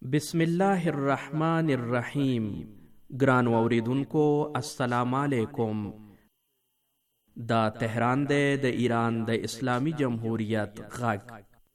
بسم الله الرحمن الرحیم. ګران اوریدونکو السلام علیکم. دا تهران دی د ایران د اسلامی جمهوریت غږ.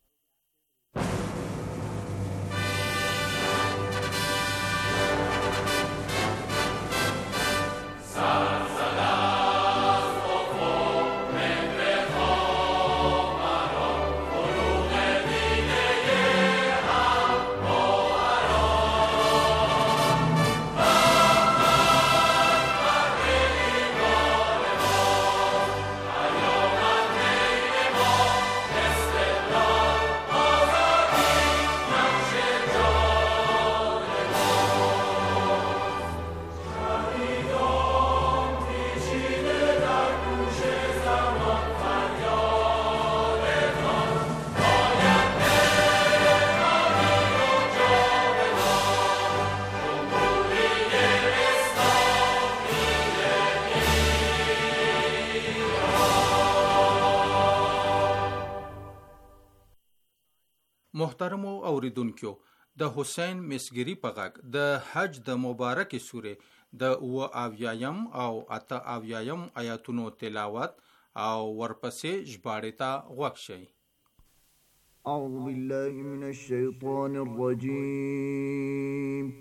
محترمو اوریدونکو، د حسین مسګری په غږ د حج د مبارک سوره د اویایم او 88 آیاتونو تلاوت او ورپسې ژباړې ته غوږ شئ. اعوذ بالله من الشیطان الرجیم.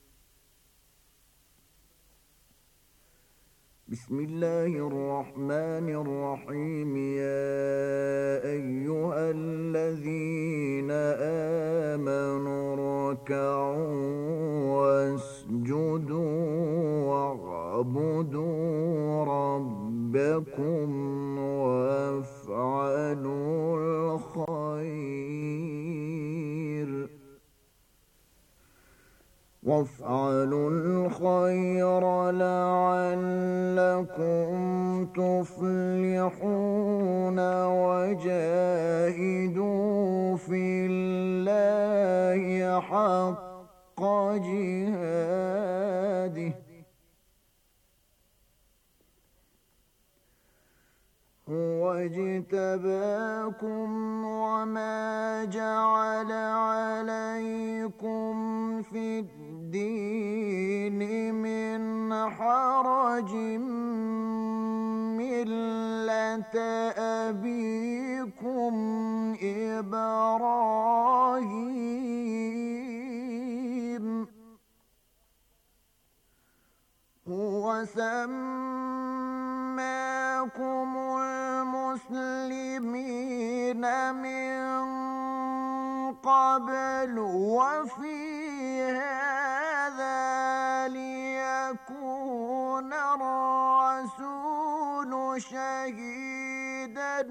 بسم الله الرحمن الرحيم. يا أيها الذين آمنوا اركعوا واسجدوا واعبدوا ربكم وافعلوا الخير لعلكم تفلحون وجاهدوا في الله حق جهاده هو اجتباكم وما جعل عليكم في الدين من حرج ملة أبيكم إبراهيم هو سماكم المسلمين من قبل وفي هذا ليكون الرسول شهيدا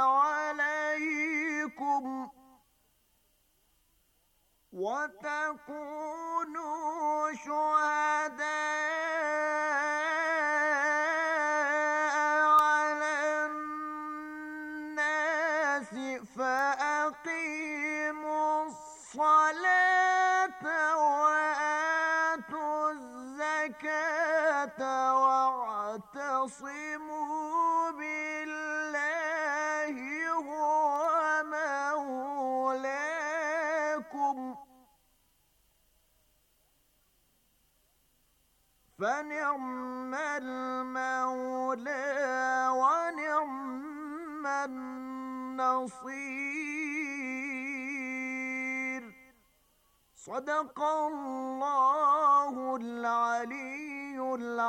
عليكم وتكونوا شهداء على الناس فأقيموا الصلاة وآتوا الزكاة واعتصموا بالله هو مولاكم فنعم المولى ونعم النصير. صدق الله العلي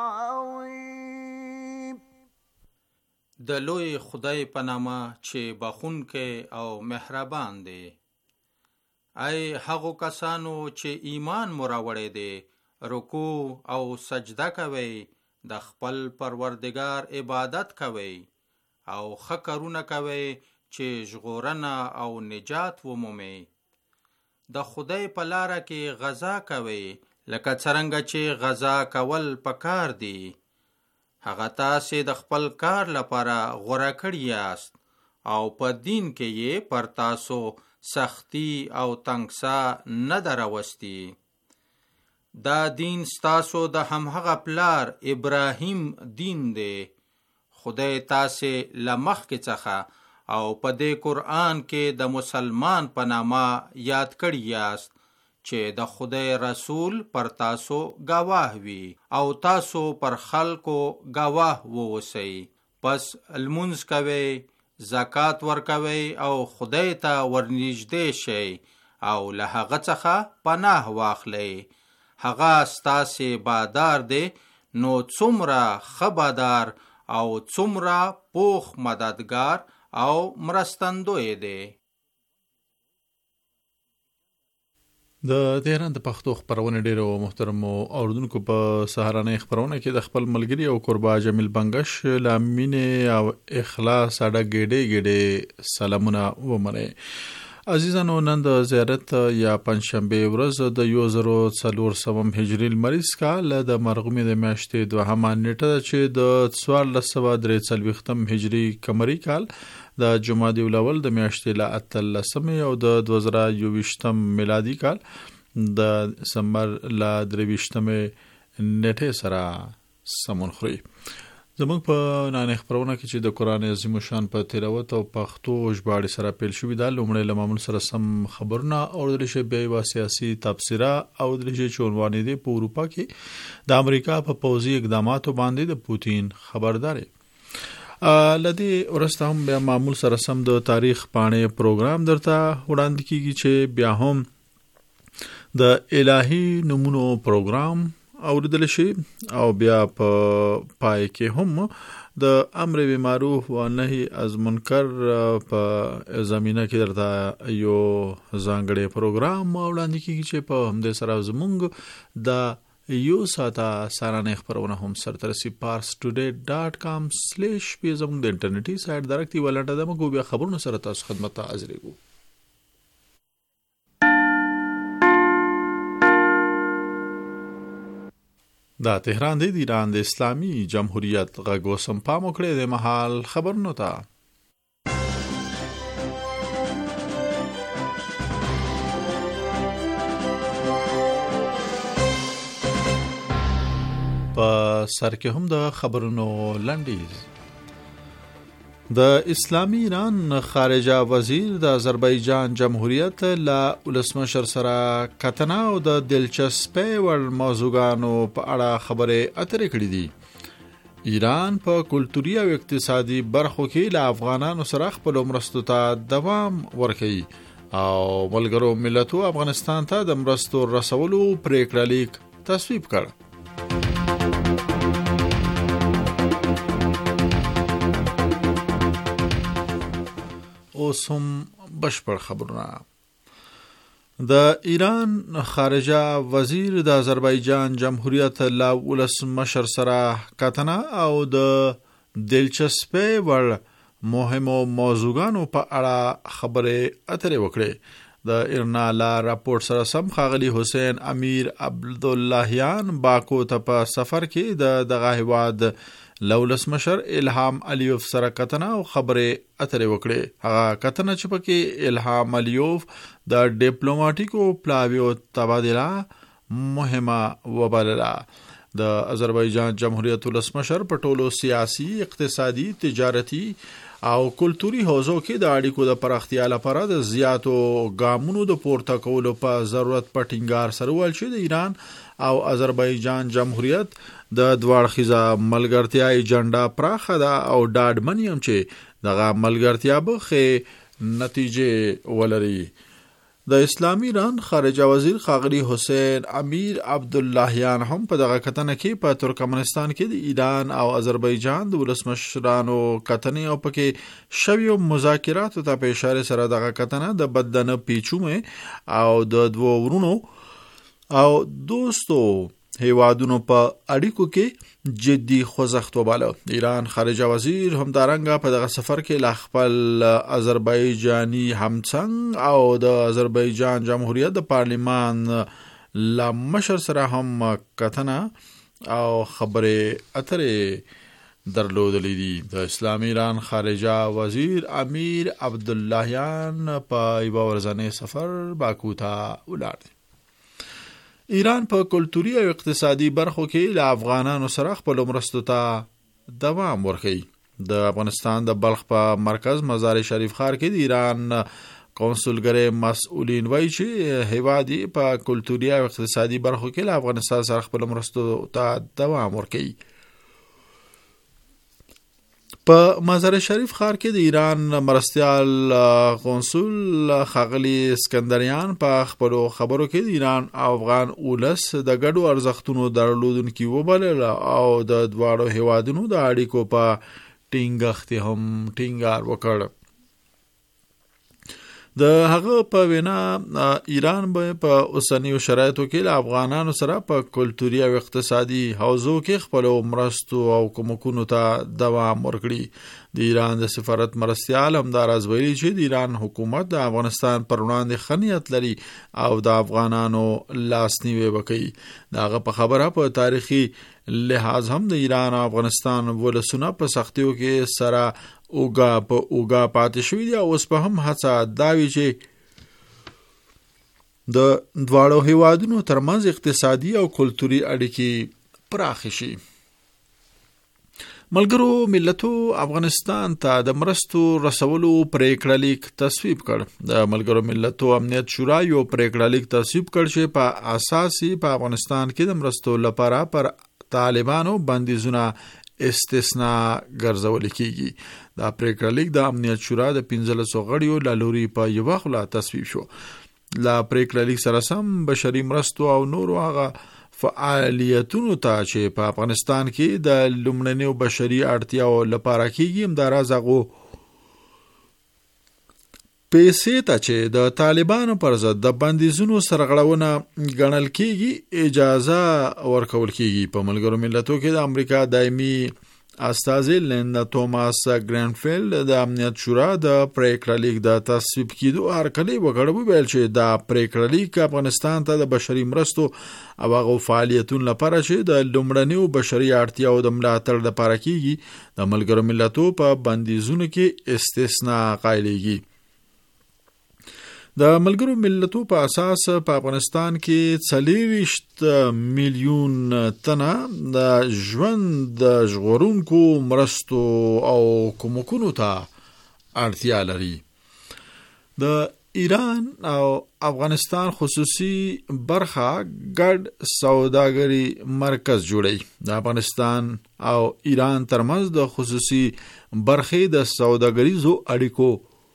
العظيم. د لوی خدای په نامه چې بخښونکی او مهربان دی. ای هغو کسانو چې ایمان مو راوړی دی، رکوع او سجده کوئ، د خپل پروردگار عبادت کوئ او ښه کارونه کوئ چې ژغورنه او نجات ومومئ. د خدای په لاره کې غزا کوئ لکه څرنګه چې غزا کول پکار دی. هغه تاسې د خپل کار لپاره غوره کړي یاست او په دین کې یې پر تاسو سختی او تنګسا نه ده راوستي. دا دین ستاسو د همهغه پلار ابراهیم دین دی. خدای تاسې له مخکې څخه او په دې قرآن کې د مسلمان په نامه یاد کړي یاست چې د خدای رسول پر تاسو گواه وي او تاسو پر خلکو گواه ووسی. پس لمونځ کوئ، زکات ورکوئ او خدای ته ورنږدې شئ او له هغه څخه پناه واخلئ. هغه ستاسې بادار دی، نو څومره ښه بادار او څومره پوخ مددگار او مرستندوی دی. د تهران د پښتو خبرونه ډیرو محترمو اوردونکو په سهارنۍ خبرونه کې د خپل ملګری او قربا جمیل بنگش لامینه او اخلاص اډه ګډه سلامونه ومنه. عزیزانو، نن د زیارت یا پنځشنبه ورځ د 1400 هجری لمریز کال د مرغومي د میاشتې 2 نیټه چې د 1443 هجری قمری کال د جمادی الاول د میاشتې ل 13 او د 2023 میلادي کال د دسمبر ل 23 نیټه سره سمون خوري. زموږ په نن خبرونه کې چې د قران عظیم شان په تلاوت او پښتو ژباړې سره پیل شوې ده، لومړی له معمول سره سم خبرونه او د بیا سیاسي تبصره او د چونوانې دی په اروپا کې د امریکا په پوځي اقداماتو باندې د پوتین خبرداري. لدی ورسته هم بیا معمول سره سم د تاریخ پاڼې پروګرام درته وړاندې کیږي چې بیا هم د الهي نمونو پروګرام اوریدل شي او بیا په پای کې هم د امر بالمعروف و نهي از منکر په زمينه کې درته یو ځانګړی پروګرام وړاندې کیږي چې په همدې سره زمونږ د یو ساته سارانه خبرونه هم سرترسي parstoday.com/ په زمونږ د انټرنیټي سایت درکتي ولټه د مګو بیا خبرونه سره تاسو خدمت ته حاضر یو. دا تهران دی د ایران د اسلامي جمهوریت غږ وسم پام وکړئ د محل خبرونو ته. په سر کې هم د خبرونو لنډیز. د اسلامي ایران خارجه وزیر د آذربایجان جمهوریت له ولسمشر سره کتنه او د دلچسپۍ وړ موضوعګانو په اړه خبرې اترې کړې دي. ایران په کلتوري او اقتصادي برخو کې له افغانانو سره خپل مرستو ته دوام ورکوي او ملګرو ملتونو افغانستان ته د مرستو رسولو پریکړه لیک تصویب کړ. اوس هم بشپړ خبرونه. د ایران خارجه وزیر د آذربایجان جمهوریت له ولسمشر سره کتنه او د دلچسپۍ وړ مهمو موضوعګانو په اړه خبرې اترې وکړې. د ایرنا لا راپورټ سره سم ښاغلي حسین امیر عبداللهیان باکو ته په سفر کې دغه هیواد لولسمشر الهام علیوف سره کتنه او خبرې اترې وکړې. هغه کتنه چې پکې الهام علیوف د ډیپلوماټیکو پلاویو تبادله مهمه وبلله. د آذربایجان جمهوریت ولسمشر په ټولو سیاسي، اقتصادي، تجارتي او کلتوري حوزو کې د اړیکو د پراختیا لپاره د زیاتو ګامونو د پورته کولو په ضرورت په ټینګار سره ول چې د ایران او آذربایجان جمهوریت د دوړخیزه ملګرتیا ایجنډا پراخه ده او ډاډمن یم چې دغه ملګرتیا به ښې نتیجې ولري. د اسلامي ایران خارجه وزیر ښاغلي حسین امیر عبداللهیان هم په دغه کتنه کې په ترکمنستان کې د ایران او آذربایجان د ولسمشرانو کتنې او پکې شویو مذاکراتو ته په اشاره سره دغه کتنه د بدن پیچومه او د دوه ورونو او دوستو هیوادونو په اړیکو کې جدي خوځښت وباله. ایران خارجه وزیر هم دارنګه په دغه سفر کې لا خپل آذربایجاني همڅنګ او د آذربایجان جمهوریت د پارلمان لا مشر سره هم کتنه او خبرې اترې درلودلې دي. د اسلامي ایران خارجه وزیر امیر عبداللهیان په یو ورځنی سفر باکو ته ولاړ. ایران په کلتوري او اقتصادي برخو کې له افغانانو سره خپل مرستو ته دوام ورکوي. د افغانستان د بلخ په مرکز مزار شریف ښار کې د ایران قونسلګرۍ مسؤلین وایي چې هیواد په کلتوري او اقتصادي برخو کې له افغانستان سره خپل مرستو ته دوام ورکوي. په مزار شریف ښار کې د ایران مرستیال قونسل ښاغلي اسکندریان په خپلو خبرو کې د ایران او افغان ولس د ګډو ارزښتونو درلودونکي وبلل او د دواړو هیوادونو د اړیکو په ټینګښت هم ټینګار وکړ. د هغه په وینا ایران به په اوسنیو شرایطو کې له افغانانو سره په کلتوري او اقتصادي حوزو کې خپل مرستو او کومکونو ته دوام ورکړي. د ایران د سفارت مرستیال همداراز ویلي چې د ایران حکومت د افغانستان پر وړاندې ښه نیت لري او د افغانانو لاسنیوی وکړي. د هغه په خبره په تاریخي لحاظ هم د ایران او افغانستان ولسونه په سختیو کې سره اوګه پاتې شوي دي او اوس په هم هڅه دا وي چې د دواړو هیوادونو ترمنځ اقتصادي او کلتوري اړیکې پراخې شي. ملګرو ملتو افغانستان ته د مرستو رسولو پریکړه لیک تصویب کړ. د ملګرو ملتو امنیت شورا یو پریکړه لیک تصویب کړ چې په اساسي په افغانستان کې د مرستو لپاره پر طالبانو بندیزونه استثناء ګرځول کیږي. دا پریکړه لیک د امنیت شورا د 15 غړیو له لوري په یوه خلا تصویب شو. لا پریکړه لیک سره سم بشري مرستو او نورو هغه فعالیتونو ته چې په افغانستان کې د لومړنیو بشري اړتیاو لپاره کیږي همداراز هغه پیسې ته چې د طالبانو پر ضد د بندیزونو سرغړونه ګڼل کیږي اجازه ورکول کیږي. په ملګرو ملتو کې د امریکا دایمي استازي لیندا توماس ګرانفیلد د امنیت شورا د پریکړه لیک د تصویب کېدو هرکلی وکړ. ویل چې دا پریکړه لیک افغانستان ته د بشري مرستو او هغه فعالیتونو لپاره چې د لومړنیو بشري اړتیاو د ملاتړ لپاره کیږي د ملګرو ملتو په بندیزونو کې استثناء قایلیږي. د ملګرو ملتو په اساس په افغانستان کې 40 میلیون تنه د ژوند د ژغورونکو مرستو او کومکونو ته اړتیا لري. د ایران او افغانستان خصوصي برخه ګډ سوداګري مرکز جوړي. د افغانستان او ایران ترمنځ د خصوصي برخې د سوداګریزو اړیکو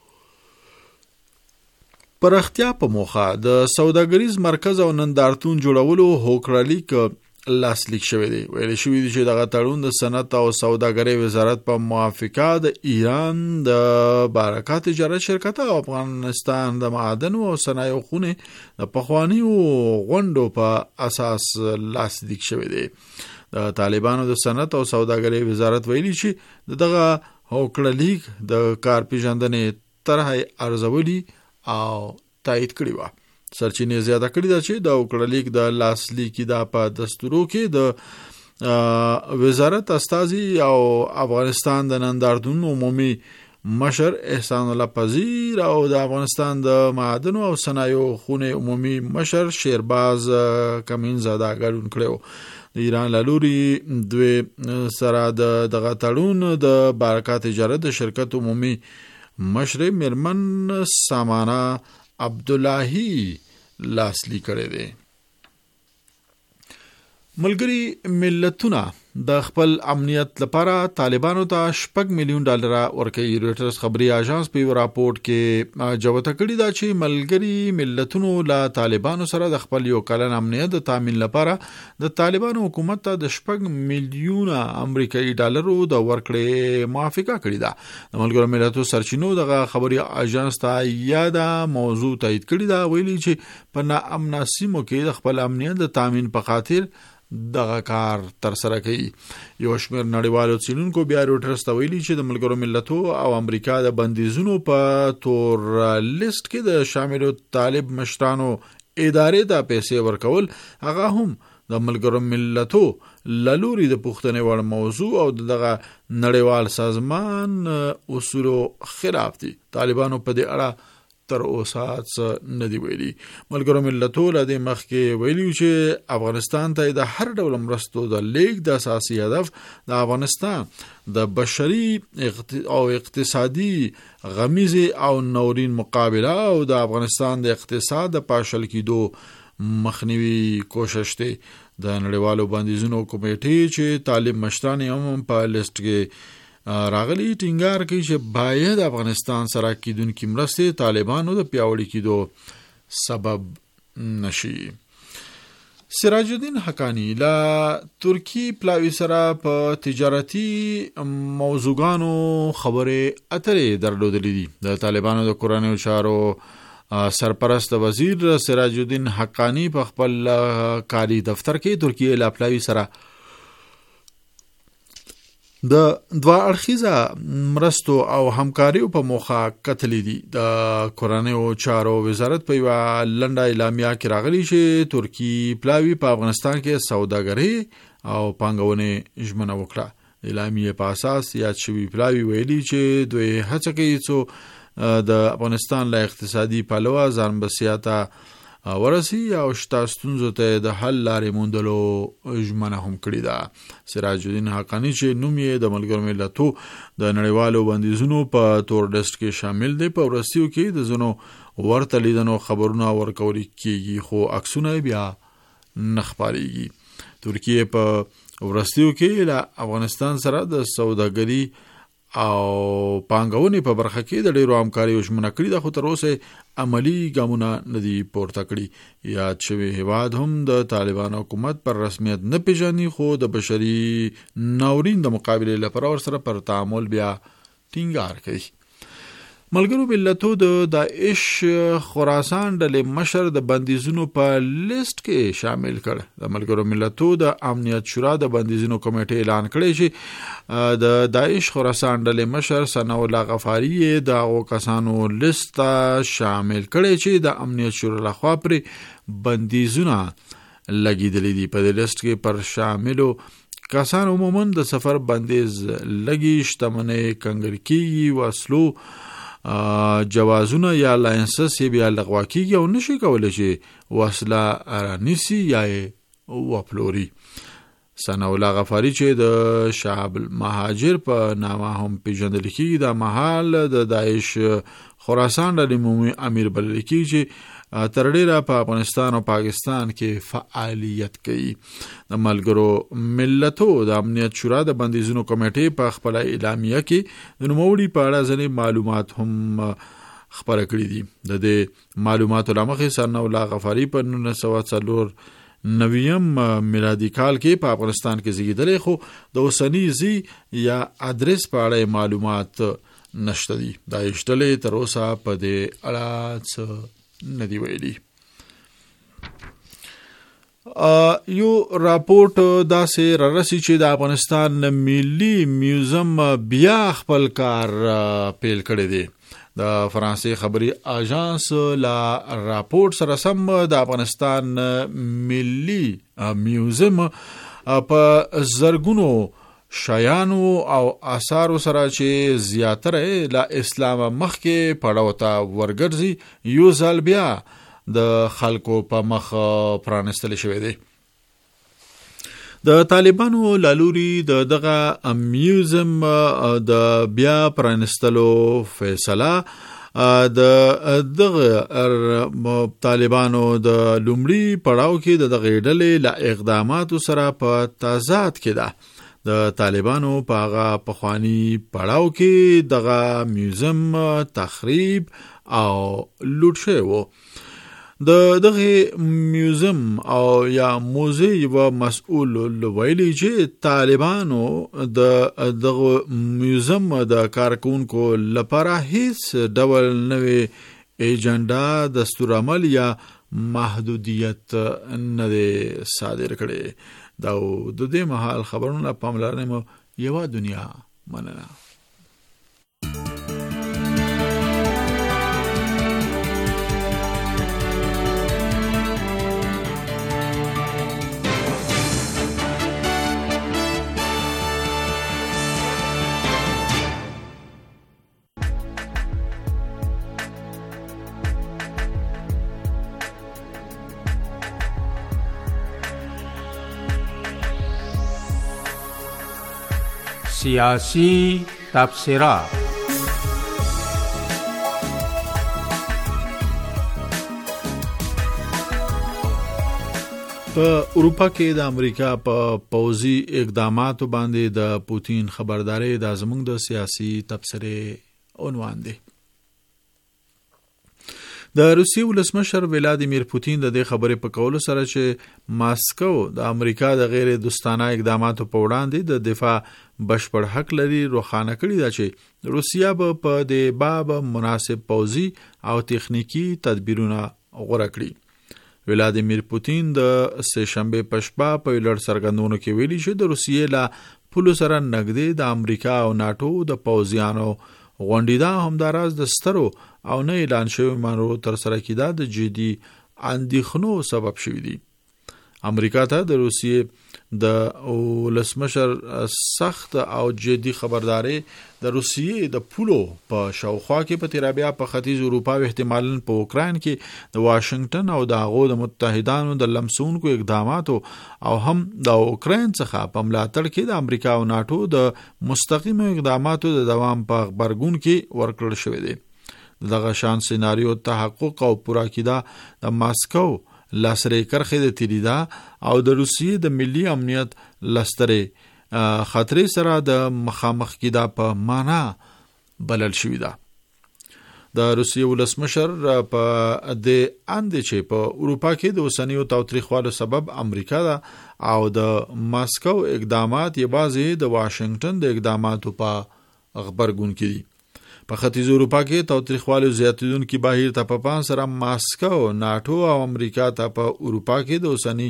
پراختیا په موخه د سوداګریز مرکز او نندارتون جوړولو هوکړلیک لاسلیک شوی دی. ویل شوی دی چې دغه تړون د صنعت او سوداګرۍ وزارت په موافقه د ایران د بارکا تجارت شرکت او افغانستان د معادن او صنایع خونه د پخوانیو غونډو په اساس لاسلیک شوی دی. د طالبانو د صنعت او سوداګرۍ وزارت ویلي چې دغه هوکړلیک د کار پیژندنې طرحه ارزولي او تایید کړی و. سرچینې زیاته کړی دا چې د هوکړلیک د لاسلیک د په دستورو کې د وزارت استازي او افغانستان د نندارتون عمومي مشر احسان الله پذیر او د افغانستان د معادن او صنایع خونه عمومي مشر شیرباز کمینزاده ګډون کړو. د ایران لوري دوی سره د غټړون د بارکا تجارت شرکت عمومي مشر مرمن سامانا عبداللهی لاسلیک کړی دی. ملګری ملتونه د خپل امنیت لپاره طالبانو ته $6 میلیون ورکوي. رويټرز خبري اژانس په یو راپورټ کې جوته کړی دا چې ملګری ملتونو له طالبانو سره د خپل یو کلن امنیت د تامین لپاره د طالبانو حکومت ته د $6 میلیون امریکایي ډالرو د ورکړې موافقه کړې ده. د ملګرو ملتونو سرچینو د خبري اژانس ته یاده موضوع تایید کړی دا ویلي چې په ناامن سیمو کې د خپل امنیت د تامین په خاطر دغه کار تر سره کوي. یو شمېر نړیوالو څېړونکو بیا رويټرز ته ویلي چې د ملګرو ملتو او امریکا د بندیزونو په تور لیست کې د شاملو طالب مشرانو ادارې ته پیسې ورکول هغه هم د ملګرو ملتو لوري د پوښتنې وړ موضوع او دغه نړیوال سازمان اصولو خلاف دي. طالبانو په دې اړه تر اوسه څه نه دی ویلي. ملګرو ملتونو له دې مخکې ویلي چې افغانستان ته د هر ډول مرستو د لیږد د اساسي هدف د افغانستان د بشري او اقتصادي غمیزې او نورین مقابله او د افغانستان د اقتصاد د پاشل کېدو مخنیوي کوشش دی. د نړیوالو بندیزونو کمیټې چې طالب مشران هم په لیست کې راغلي ټینګار کوي چې باید افغانستان سره کېدونکې مرستې طالبانو د پیاوړي کېدو سبب نشي. سراج الدین حقانی لا ترکی پلاوی سره په تجارتي موضوعانو خبرې اترې درلودلې دي. د طالبانو د کورنیو چارو سرپرست وزیر سراج الدین حقانی په خپل کاري دفتر کې ترکیه لا پلاوی سره د دوه اړخیزه مرستو او همکاریو په موخه کتلې دي. د کورنیو چارو وزارت په یو لنډه اعلامیه کې راغلی چې ترکی پلاوی په افغانستان کې سوداګري او پانګونې ژمنه وکړه. اعلامیه په اساس یاد شوی پلاوی ویلي چې دوی هڅه کوي چې د افغانستان له اقتصادي پلوه ځان بسیاته ورسی او شته ستونزو ته د حل لارې موندلو ژمنه هم کړې ده. سراج الدین حقانی چې نوم یې د ملګرو ملتونو د نړیوالو بندیزونو په تور لیست کې شامل دی، په وروستیو کې د ځینو ورته لیدنو خبرونه ورکول کېږي خو عکسونه بیا نه خپارېږي. ترکیه په وروستیو کې له افغانستان سره د سوداګري او پانګونې په برخه کې د ډیرو همکاریو ژمنه کړې ده خو تر اوسه عملی ګامونه نه دي پورته کړي. یاد شوی هیواد هم د طالبان حکومت پر رسمیت نه پیژني خو د بشري ناورین د مقابله لپاره ورسره پر تعامل بیا ټینګار کوي. ملګرو ملتونو د داعش خراسان ډلې مشر د بندیزونو په لیست کې شامل کړ. د ملګرو ملتونو د امنیت شورا د بندیزونو کمیټې اعلان کړی چې د داعش خراسان ډلې مشر ثنا الله غفاری د هغو کسانو لیست شامل کړی چې د امنیت شورا لخوا پر بندیزونه لګیدلې دي. په دې لیست کې پر شاملو کسان عموما د سفر بندیز لګي، شتمنۍ کنګل کیږي، وسلو جوازونه یا لایسنس یې بیا لغوه کیږي او نشي کولی چې وسله رانیسي یا یې وپلوري. ثنا الله غفاری چې د شعب المهاجر په نامه هم پیژندل کیږي د مهال د داعش خراسان د عمومي امیر بلل کیږي چې تر ډیره په افغانستان او پاکستان کې فعالیت کوي. د ملګرو ملتونو د امنیت شورا د بندیزونو کمیټې په خپل اعلامیه کې د نوموړي په اړه ځینې معلومات هم خبره کړې دي. د دې معلوماتو له مخې ثنا الله غفاری په 1994 میلادي کال کې په افغانستان کې زیږیدلی خو د اوسني زی یا ادرس په اړه معلومات نشته دي. دا اشتلې تر اوسه په دې اړه ندی ویلی. یو راپورټ داسې رارسي چې د افغانستان ملي میوزیم بیا خپل کار پیل کړی دی. د فرانسې خبري اژانس لا راپورټ سره سم د افغانستان ملي میوزیم په زرګونو شایانو او آثارو سره چې زیاتره له اسلام مخکې پړاو ته ورګرځي یو ځل بیا د خلکو په مخ پرانستل شوی دی. د طالبانو لالوري دغه میوزیم د بیا پرانستلو فیصله د دغه طالبانو د لومړي پړاو کې د دغه ډلې له اقداماتو سره په تضاد کې ده. د طالبانو په هغه پخوانی پړاو کې دغه میوزیم تخریب او لوټ شوی و. د دغه میوزیم او یا موزی و مسئول ویلي چې طالبانو د دغه میوزیم د کارکونکو لپاره هیڅ ډول نوې ایجنډا، دستورالعمل یا محدودیت نه دی صادر کړی. دا د دې مهال خبرونه پاملرنه مو یو دنیا مننه. سیاسی تبصره. په اروپا کې د امریکا په پوځي اقداماتو باندې د پوتین خبرداري د زموږ د سیاسي تبصره عنوان دی. د روسیې ولسمشر ولادیمیر پوتین د دې خبرې په کولو سره چې ماسکو د امریکا د غیر دوستانه اقداماتو په وړاندې د دفاع بشپړ حق لري روښانه کړی دا چې روسیا به په دې باب مناسب پوځي او تخنیکی تدبیرونه غوړه کړي. ولادیمیر پوتین د سه شنبه په شپه په لړ سرګندونو کې ویلي چې د روسیې لا پولو سره نږدې د امریکا او ناتو د پوځیانو غونډیدا همداراز د سترو او نه اعلان شوی مانو تر سره کېدا د جدي اندېښنو سبب شوی دی. امریکا ته د روسیې د ولسمشر سخت او جدي خبرداري د روسیې د پولو په شاوخوا کې په تیرابیا په ختیځ اروپا او احتمالاً په اوکراین کې د واشنگټن او د هغو د متحدانو د لمسونکو اقداماتو او هم د اوکراین څخه په ملاتړ کې د امریکا او ناتو د مستقیم اقداماتو د دوام په خبرګون کې ورکړل شوی دی. دغه شان سيناریو تحقق او پورا کېدا د ماسکو لاسرې کرخې د تیریدا او د روسیې د ملي امنیت لسترې خطرې سره د مخامخ کېدا په معنا بلل شوی دا. د روسیې ولسمشر په د اند چې په اروپا کې د اوسنیو تاوتریخوالو سبب امریکا دا او د ماسکو اقدامات یوازې د واشنگټن د اقداماتو په خبرګون کې دي. په ختیځ اروپا کې تاوتریخوالو زیاتیدونکو بهیر ته په پام سره ماسکو ناتو او امریکا ته په اروپا کې د اوسنی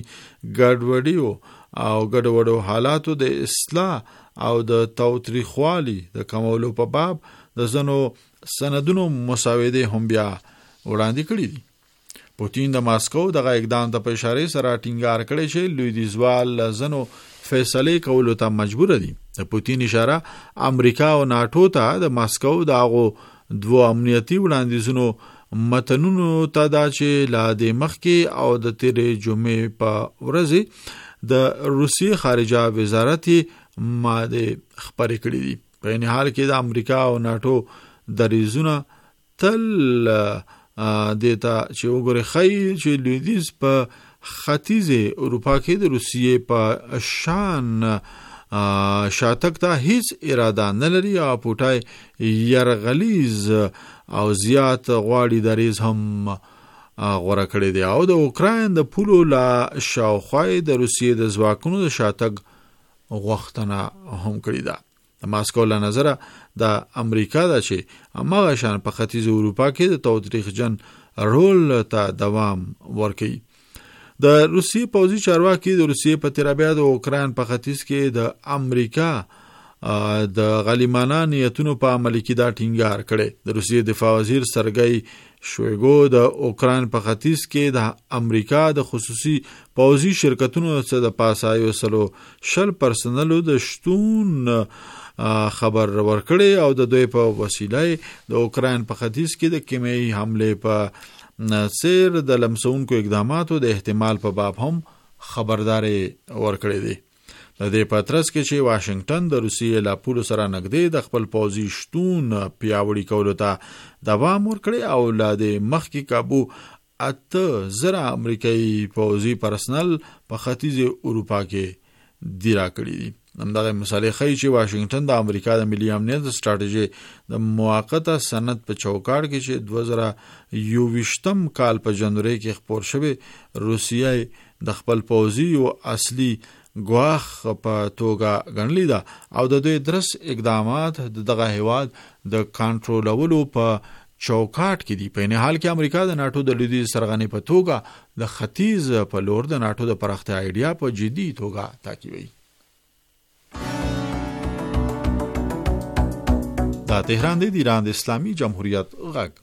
ګډوډو حالاتو د اصلاح او د تاوتریخوالي د کمولو په باب د زنو سندونو مساوده هم بیا وړاندې کړی دي. پوتین د ماسکو دغه اقدام ته په اشاره سره ټینګار کړی چې لویدیځوال زنو فیصله کولو ته مجبور دي. د پوتین اشاره امریکا او ناتو ته د ماسکو دغه دوه امنیتي وړاندیزونو متنونو ته دا چې لا د مخکې او د تیرې جمعې په ورځ د روسیې خارجه وزارت ماده خبرې کړې دي. په این حال کې د امریکا او ناتو دریزونه تل دیتا چې وګوره خی چې لویدیز په ختیځ اروپا کې د روسیې په شان شاتک ته هیڅ اراده نه لري او پټای يرغلیز او زیات غواړي دریز هم غوړه کړی دی او د اوکراین د پولو لا شاوخوای د روسیې د ځواکونو د شاتګ غوښتنه هم کړې ده. د ماسکو له نظره د امریکا د چې هغه شان په ختیځ اروپا کې د تاوتریخجن رول ته دوام ورکړي. د روسیې پوځي چارواکي د روسیې په تیرابیا د اوکراین په ختیځ کې د امریکا د غلیمانه نیتونو په عمل کې دا ټینګار کړي. د روسیې دفاع وزیر سرګئی شویګو د اوکراین په ختیځ کې د امریکا د خصوصي پوځي شرکتونو څخه د پاسایو سلو شل پرسنلو د شتون خبر ورکړي او د دوی په وسیله د اوکراین په ختیځ کې د کیمیاوي حمله په سیر د لمسونکو اقداماتو د احتمال په باب هم خبرداري ورکړي دي. د دې پاترس کې چې واشنگټن د روسیې لا پولو سره نږدې د خپل پوځي شتون پیاوړي کولو ته دوام ورکړي او لا د مخکې کابو 8000 امریکایي پوځي پرسنل په ختیځ اروپا کې دیرا کړي دي. همدغه مثال ښیي چې واشنگټن د امریکا د ملي امنیت ستراتیژي د موقته سند په چوکاټ کې چې 2021 کال په جنوري کې خبر شوه روسیې د خپل پوځي او اصلي ګواخ په توګه غنلی ده او د دوی درس اقدامات دغه هیواد د کنټرولولو په چوکاټ کې دي. په نه حال کې امریکا د ناتو د لویدیځ سرغنی په توګه د ختیځ په لور د ناتو د پراختیا ایډیا په جدي توګه تعقیبوي. دا تهران دی د ایران د اسلامي جمهوریت غږ.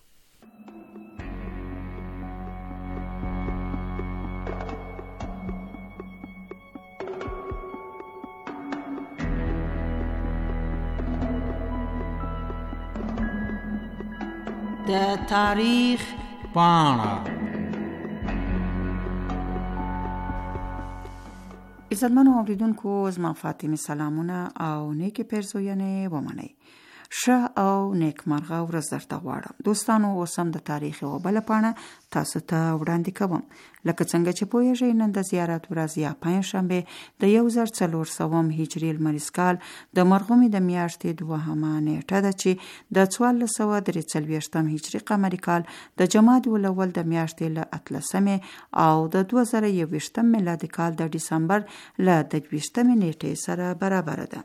د تاریخ پاڼه عزتمنو اوریدونکو زما فاطمه سلامونه او نیکی پیرزوینې ومنئ. ښه او نیکمرغه ورځ درته غواړم. دوستانو اوس هم د تاریخ یوه بله پاڼه تاسو ته وړاندې کوم. لکه څنګه چې پوهیږئ نن د زیارت ورځ یا پنجشنبه د 1400 هجري لمریز کال د مرغومې د میاشتې 2مه نیټه ده چې د 1443 هجري قمري کال د جمادی الاول د میاشتې له 13 او د 2021 میلادي کال د ډسمبر له 20 نیټې سره برابر ده.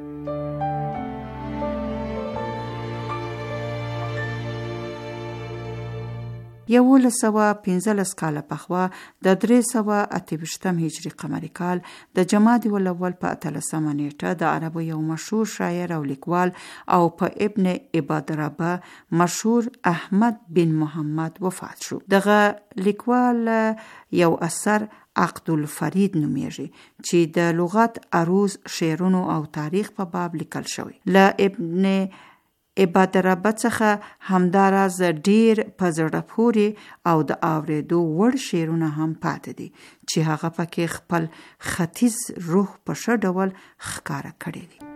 1115 کاله پخوا د 328 هجري قمري کال د جمادی الاول په 13 نیټه د عربو یو مشهور شاعر او لیکوال او په ابن عبادربه مشهور احمد بن محمد وفات شو. دغه لیکوال یو اثر عقد الفرید نومیږي چې د لغت، عروض، شعرونو او تاریخ په باب لیکل شوی. له ابن عبادربه څخه همداراز ډیر په زړه پورې او د اوریدو وړ شعرونه هم پاتې دي چې هغه پکې خپل ختیځ روح په ښه ډول ښکاره کړی دی.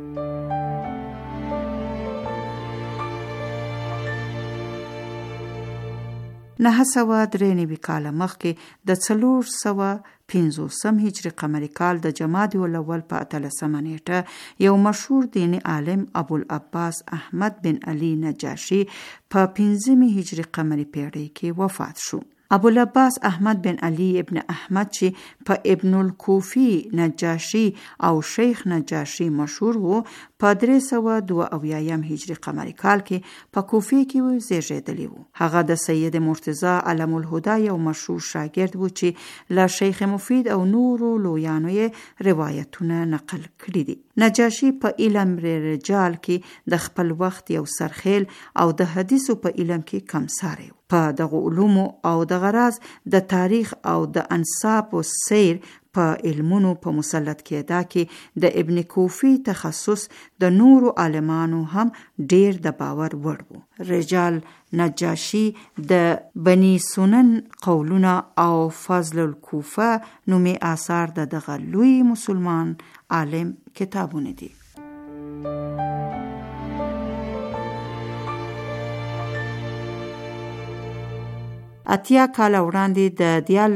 نه 993 کاله مخکې د 450 هجري قمري کال د جمادی الاول په 13 نیټه یو مشهور دینی عالم ابوالعباس احمد بن علي نجاشي په 15 هجري قمري پیړۍ کې وفات شو. ابوالعباس احمد بن علي ابن احمد چې په ابن الکوفی نجاشي او شیخ نجاشي مشهور وو په 372 هجري قمري کال کې په کوفی کې زیږیدلی وو. هغه د سید مرتضی علم الهدى یو مشهور شاګرد وو چې له شیخ مفید او نورو لویانو یې روایتونه نقل کړي دي. نجاشي په علم رجال کې د خپل وخت یو سرخیل او د حدیثو په علم کې کمساری وو. په دغه علومو او د غراز د تاریخ او د انساب او سیر په علمونو په مسلط کېدا کې د ابن کوفی تخصص د نورو عالمانو هم ډیر د باور وړ وو. رجال نجاشي د بنی سنن قولونه او فضل الکوفه نومي آثار د دغه لوی مسلمان عالم کتابونه دي. اتیا کال وړاندې د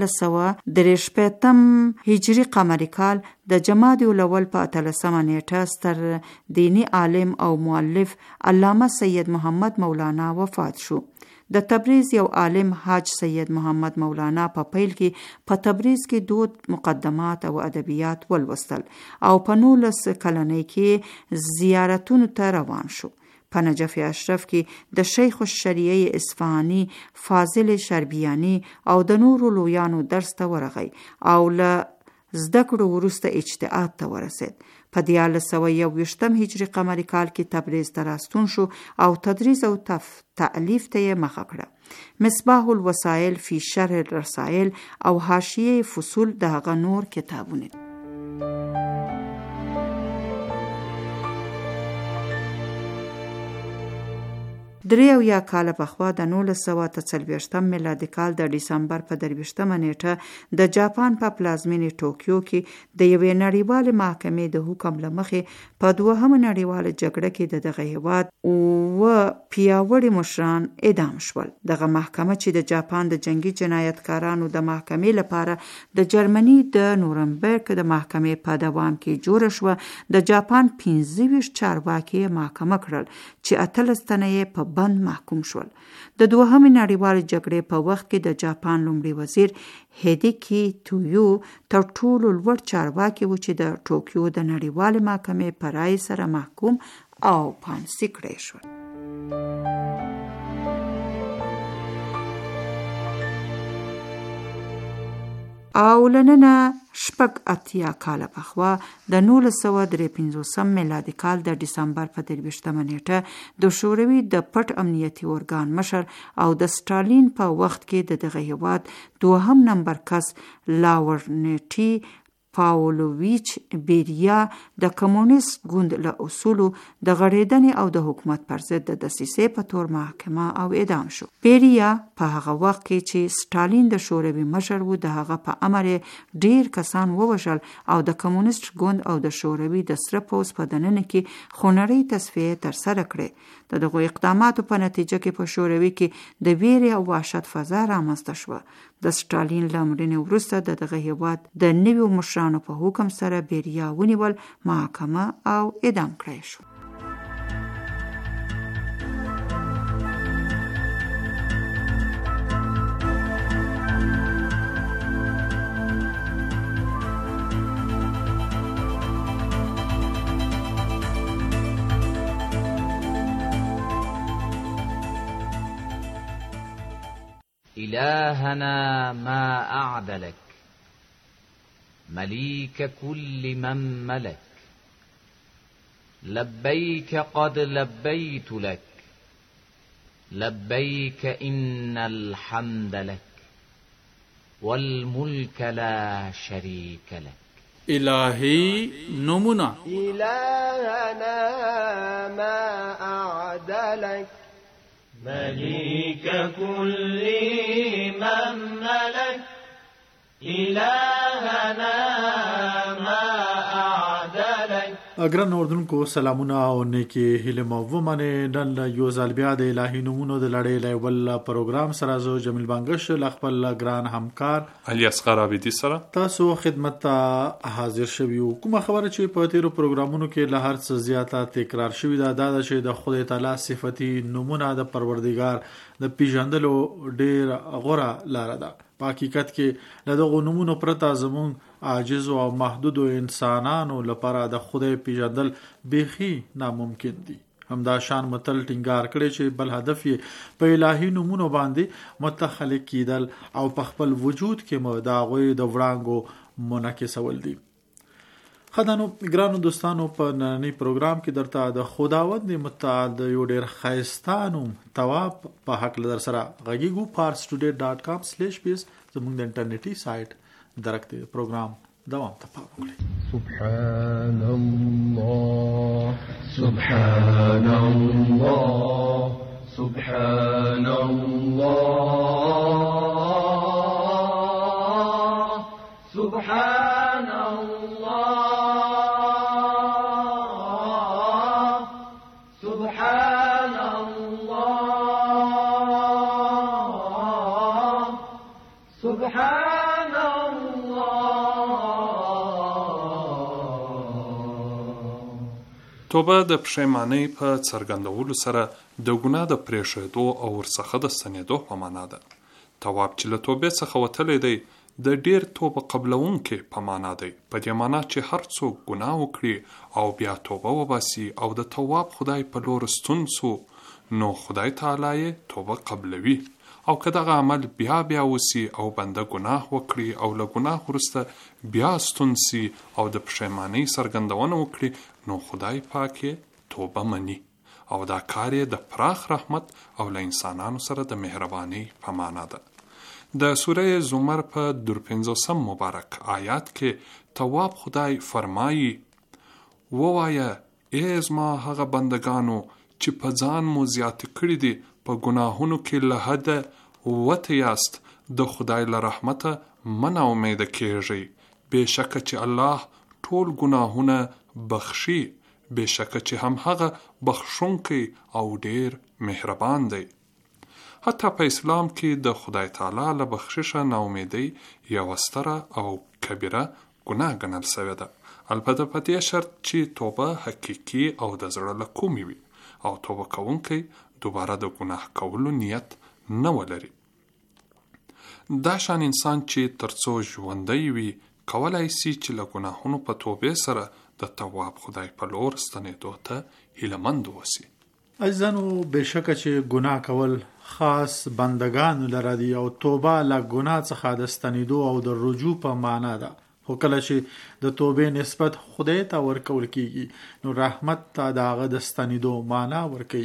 1453 هجري قمري کال د جمادی الاول په 13 نیټه ستر دینی عالم او مؤلف علامه سید محمد مولانا وفات شو. د تبریز یو عالم حاج سید محمد مولانا په پیل کې په تبریز کې دود، مقدمات او ادبیات ولوستل او په 19 کلنۍ کې زیارتونو ته روان شو. په نجف اشرف کې د شیخ الشریعه اصفهانی، فاضل شربیانی او د نورو لویانو درس ته ورغی او له زده کړو وروسته اجتهاد ته ورسید. په 1421 هجري قمري کال کې تبریز ته راستون شو او تدریس او تألیف ته یې مخه کړه. مصباح الوسائل فی شرح الرسائل او حاشیه فصول د هغه نور کتابونه. 3 کاله پخوا د 1943 میلادي کال د ډسمبر په 23 نیټه د جاپان په پلازمینې ټوکیو کې د یوې نړیوالې محکمې د حکم له مخې په 2مه نړیواله جګړه کې د دغه هیواد او پیاوړي مشران اعدام شول. دغه محکمه چې د جاپان د جنگي جنایتکارانو د محکمې لپاره د جرمني د نورنبرګ د محکمې په دوام کې جوړه شوه، د جاپان 25 چارواکي محکمه کړل چې 18 تنه یې په بند محکوم شول. د 2مې نړیوالې جګړې په وخت کې د جاپان لومړي وزیر هیدیکی تویو تر ټولو لوړ چارواکي و چې د ټوکیو د نړیوالې محکمې په رایې سره محکوم او پانسي کړی شول. او لننه 80 کاله پخوا د 1953 میلادي کال د ډسمبر په 23 نیټه د شوروي د پټ امنیتي ارګان مشر او د ستالین په وخت کې د دغه هیواد 2 نمبر کس لاورنټي پاولویچ بیریا د کمونیست ګوند له اصولو د غړېدنې او د حکومت پر ضد د دسیسې په تور محاکمه او اعدام شو. بیریا په هغه وخت کې چې ستالین د شوروي مشر و، د هغه په امر ډیر کسان ووژل او د کمونیست ګوند او د شوروي د سره پوځ په دننه کې خونړۍ تصفیه ترسره کړې. د دغو اقداماتو په نتیجه کې په شوروي کې د ویرې او وحشت فضا رامنځته شوه. د ستالین له مړینې وروسته د دغه هیواد د نویو مشرانو په حکم سره بیریا ونیول، محاکمه او اعدام کړی شو. إلهنا ما أعدلك مليك كل من ملك لبيك قد لبيت لك لبيك إن الحمد لك والملك لا شريك لك. الهی نمونه إلهنا ما أعدلك مليك كل من ملك إلهنا ما أعدلك. ګران اوردونکو سلامونه او نیکی هیله مو ومنه. نن یو ځل بیا د الهی نمونه د لړۍ لیول پروګرام سره زه جمیل بانګش ل خپل ګران همکار علي اصغر عابدي سره تاسو خدمت ته حاضر شویو. کومه خبره چې په تیرو پروګرامونو کې له هر څه زیاته تکرار شوې ده دا چې د خدای تعالی صفتی نمونه د پروردگار د پیژندلو ډیر غوره لار ده. په حقیقت کې له دغو نمونو پرته زمون عاجز او محدود انسانانو لپاره د خدای پیژندل بیخي ناممکن دي. همدا شان متل ټینګار کړي چې بل هدف یې په الهي نمونو باندې متخلق کیدل او په خپل وجود کې مو دا غوي د وړانګو منعکسول دي. خدانو ګرانو دوستانو په نننی پروګرام کې درته د خداوند متعال د یو ډیر خایستانو تواب په حق در سره غږیږو. parstoday.com/biz زموږ د انټرنیټي سایت درکته پروګرام دوام ته پام وکړئ. سبحان الله سبحان الله سبحان الله سبحان الله سبحان الله سبحان توبه د پښیمانۍ په څرګندولو سره د ګناه د پرېښودو او ورڅخه د ستنېدو په معنا ده. تواب چې له توبې څخه وتلی دی د ډیر توبه قبلونکي په معنا دی. په دې معنا چې هر څوک ګناه وکړي او بیا توبه وباسي او د تواب خدای په لور ستون سو نو خدای تعالی یې توبه قبلوي. او که دغه عمل بیا وسی او بنده ګناه وکړي او له ګناه وروسته بیا ستون سي او د پښیمانۍ څرګندونه وکړي نو خدای پاک توبه مني او دا کار یې د پراخ رحمت او له انسانانو سره د مهربانۍ په معنا ده. د سوره زمر په 55 مبارک آیات کې تواب خدای فرمایي ووایه ای زما هغه بندگانو چې په ځان مو زیات کړی دي په ګناهونو کې له حده وته یاست د خدای له رحمته منه امید کېږئ. بېشکه چې الله ټول ګناهونه بخشي، بېشکه چې هم هغه بخښونکی او ډیر مهربان دی. حتی په اسلام کې د خدای تعالی له بخششه ناامیدۍ یوه ستره او کبیره ګناه ګڼل سوې ده. البته په دې شرط چې توبه حقیقي او د زړه له کومې وي او توبه کوونکی دوباره د ګناه کولو نیت نه ولري. دا شان انسان چې ترڅو ژوندی وي کولای سي چې له ګناهونو په توبې سره د تواب خدای په لور ستنېدو ته هیلهمند اوسي. عزیزانو بېشکه چې ګناه کول خاص بندگانو لره دي او توبه له ګناه څخه د ستنېدو او د رجوع په معنا ده. خو کله چې د توبې نسبت خدای ته ورکول کیږي نو رحمت ته د هغه د ستنېدو معنا ورکوي.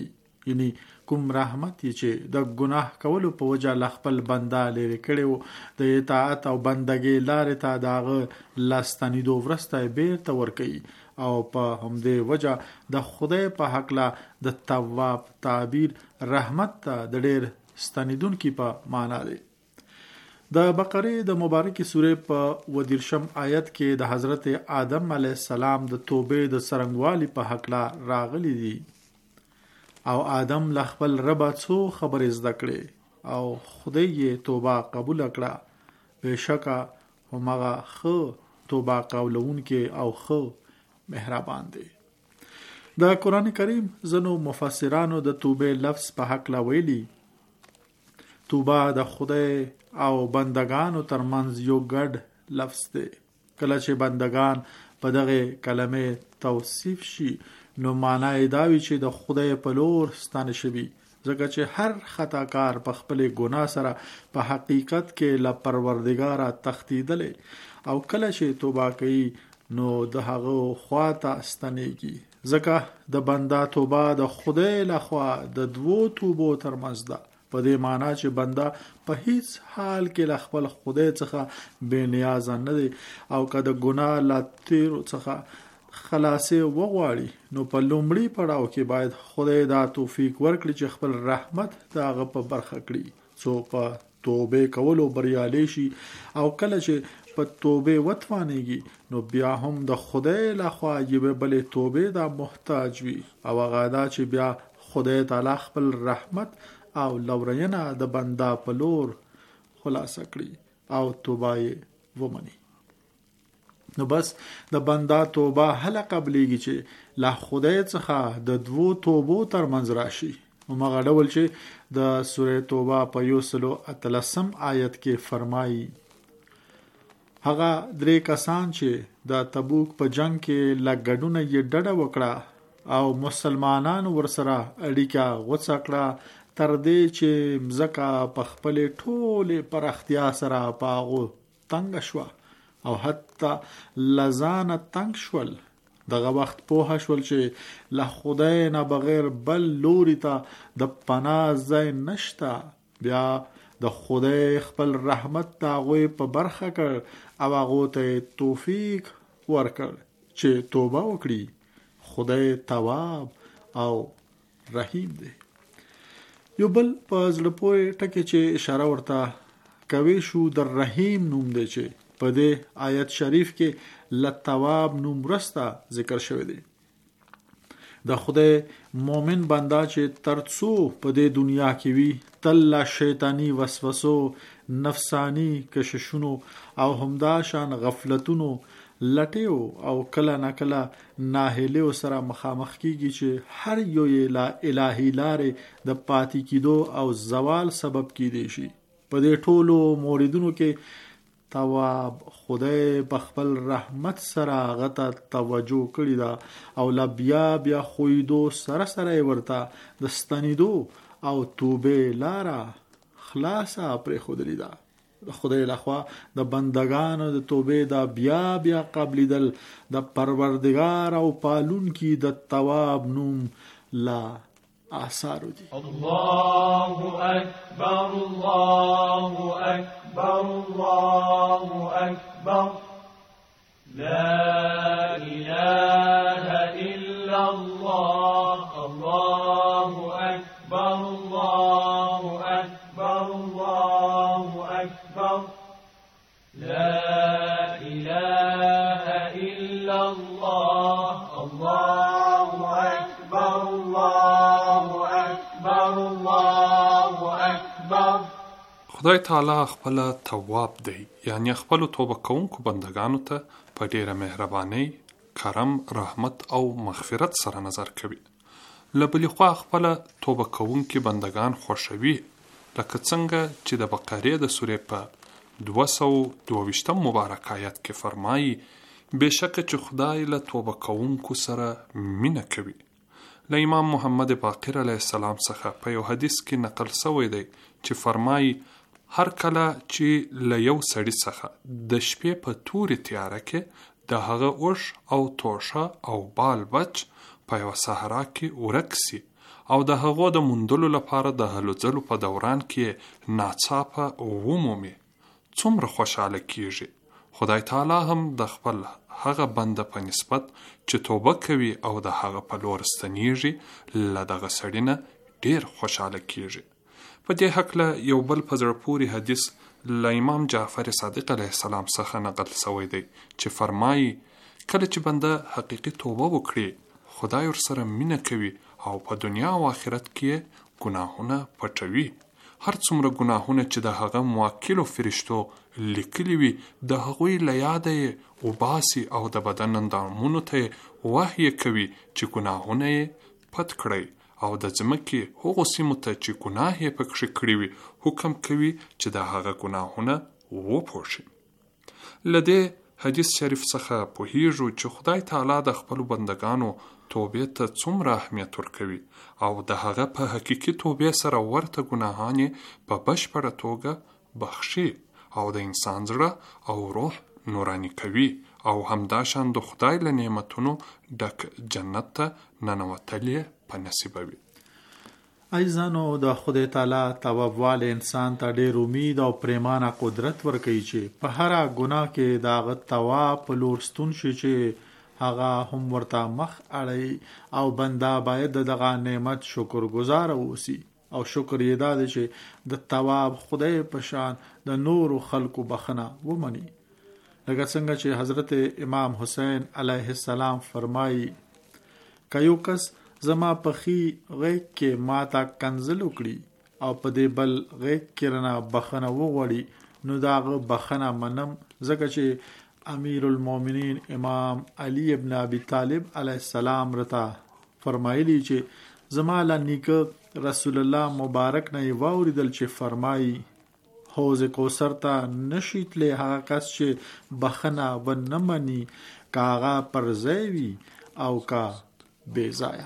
یعنی کوم رحمت چې د ګناه کولو په وجه ل خپل بنده لري کړي د اطاعت او بندګۍ لارې ته داغه لاستنیدو ورسته بیرته ورکوي او په همدې وجه د خدای په حق لا د تواب تعبیر رحمت ته د ډېر ستنیدونکي په معنا دی. د بقره د مبارکې سورې په 20 آیت کې د حضرت آدم علیه السلام د توبې د څرنګوالي په حق لا راغلي دي او آدم له خپل رب څو خبرې زده کړې او خدای یې توبه قبول کړه. بهشکه همغه خو توبه قبولونکې او خو مهربان دی. د قرآن کریم ځینو مفسرانو د توبې لفظ په حق لا ویلي توبه د خدای او بندگانو ترمنځ یو ګډ لفظ دی. کله چې بندگان په دغه کلمې توصیف شي نو معنی دا وي چې د خدای په لور ستانه شوي، ځکه چې هر خطاکار په خپل ګناه سره په حقیقت کې له پروردګاره تښتېدلی او کله چې توبه کوي نو د هغه خواته ستنېږي، ځکه د بنده توبه د خدای لخوا د دوو توبو ترمنځ ده، په دې معنی چې بنده په هیڅ حال کې له خپل خدای څخه بې نیازه نه دی او که د ګناه له تیرو څخه خلاصې وغواړي نو په لومړي پړاو کې باید خدای دا توفیق ورکړي چې خپل رحمت د هغه په برخه کړي څو په توبې کولو بریالی شي او کله چې په توبې وتوانېږي نو بیا هم د خدای لخوا یوې بلې توبې دا محتاج وي او هغه دا چې بیا خدای تعالی خپل رحمت او لورینه د بنده په لور خلاصه کړي او توبه یې ومني. نو بس د بنده توبه هله قبلېږي چې له خدای څخه د دوو توبو ترمنځ راشي. همغه ډول چې د سورې توبه په 113 آیت کې فرمایي هغه 3 کسان چې د تبوک په جنگ کې لګډونه یې ډډه وکړه او مسلمانانو ورسره اړیکه غوڅه کړه تر دې چې مځکه په خپلې ټولې پراختیا سره په هغو تنګه شوه او حتی لزانه تنګ شول. دغه وخت پوه شول چې له خدای نه بغیر بل لوري ته د پناه ځای نشته. بیا د خدای خپل رحمت د هغوی په برخه کړ او هغو ته توفیق ورکړ چې توبه وکړي. خدای تواب او رحیم دی. یو بل په زړه پورې ټکی چې اشاره ورته کوي شو د رحیم نوم دی چې په دې آیت شریف کې لتواب نوم ورسته ذکر شوی دی. د خدای مومن بنده چې ترڅو په دې دنیا کې وي تل له شیطانی وسوسو، نفسانی کششونو او همدا شان غفلتونو لټیو او کله نه کله ناهیلیو سره مخامخ کیږي چې هر یو یې لا الهی لارې د پاتې کېدو او زوال سبب کیدی شي. په دې ټولو موردونو کې تواب خدای په خپل رحمت سره غته توجه کړی دا او لا بیا بیا خویدو سره سره ورته د ستنیدو او توبې لاره خلاصه پرې خودلی دا. خدای لخوا د بندگانو د توبې دا بیا بیا قبلیدل د پروردگار او پالون کی د تواب نوم لا آثار دي. الله اکبر الله اکبر الله اکبر لا اله الا الله الله اکبر الله اکبر الله اکبر لا اله الا الله الله اکبر الله اکبر الله اکبر. خدای تعالی خپل تواب دی، یعنی خپل توبه کوونکو بندگانو ته په ډیره مهرباني، کرم، رحمت او مغفرت سره نظر کوي. لبلی خوا خپل توبه کوونکي بندگان خوشوي، لکه څنګه چې د بقره د سورې په 222 مبارک آیت کې فرمایي بشکه چې خدای له توبه کوونکو سره مینه کوي. له امام محمد باقر علیه السلام څخه په یو حدیث کې نقل شوی دی چې فرمایي هر کله چې له یو سړي څخه د شپې په تورې تیاره کې د هغه اوښ او توشه او بال بچ په یوه صحرا کې ورک سي او د هغو د موندلو لپاره د هلو ځلو په دوران کې ناڅاپه ومومي، څومره خوشحاله کیږي. خدای تعالی هم د خپل هغه بنده په نسبت چې توبه کوي او د هغه په لور ستنیږي له دغه سړي نه ډیر خوشحاله کیږي. په دې هکله یو بل په زړه پورې حدیث له امام جعفر صادق علیه السلام څخه نقل شوی دی چې فرمایي کله چې بنده حقیقي توبه وکړي خدای ورسره مینه کوي او په دنیا او آخرت کې ګناهونه پټوي. هر څومره ګناهونه چې د هغه موکلو فرشتو لیکلي وي د هغوی له یاده یې وباسي او د بدن اندامونو ته یې وحی کوي چې ګناهونه یې پټ کړئ او د ځمکې هغو سیمو ته چې ګناه یې پکښې کړي وي حکم کوي چې د هغه ګناهونه وپوښي. له دې حدیث شریف څخه پوهیږو چې خدای تعالی د خپلو بندگانو توبې ته څومره اهمیت ورکوي او د هغه په حقیقي توبې سره ورته ګناهان په بشپړه توګه بخشي او د انسان زړه او روح نورانی کوي او همداشان د خدای له نعمتونو ډک جنت ته ننوتل یې په نصیبوي. عزیزانو د خدای تعالی توابواله انسان ته ډېر امید او پریمانه قدرت ورکوي چې په هر ګناه کې داغه تواب په لور ستون شي چې هغه هم ورته مخ اړي او بنده باید دغه نعمت شکر گزار اوسي او شکر یې دا دی چې د تواب خدای په شان د نور خلقو بخنه ومني. لکه څنګه چې حضرت امام حسین علیه السلام فرمایي کایو کس زما پخی غیق کې ماتا کنزل وکړي او په دې بل غیق کې رنا بخنه وغوړي نو داغه بخنه منم، ځکه چې امیر المؤمنین امام علی ابن ابي طالب علیه السلام رتا فرمایلی چې زما لنیکه رسول الله مبارک نه واوریدل چې فرمایي حوض کوثر ته نشیتله هغه کس چې بخنه و نمنی کاغه پر زوی او کا بیزایا.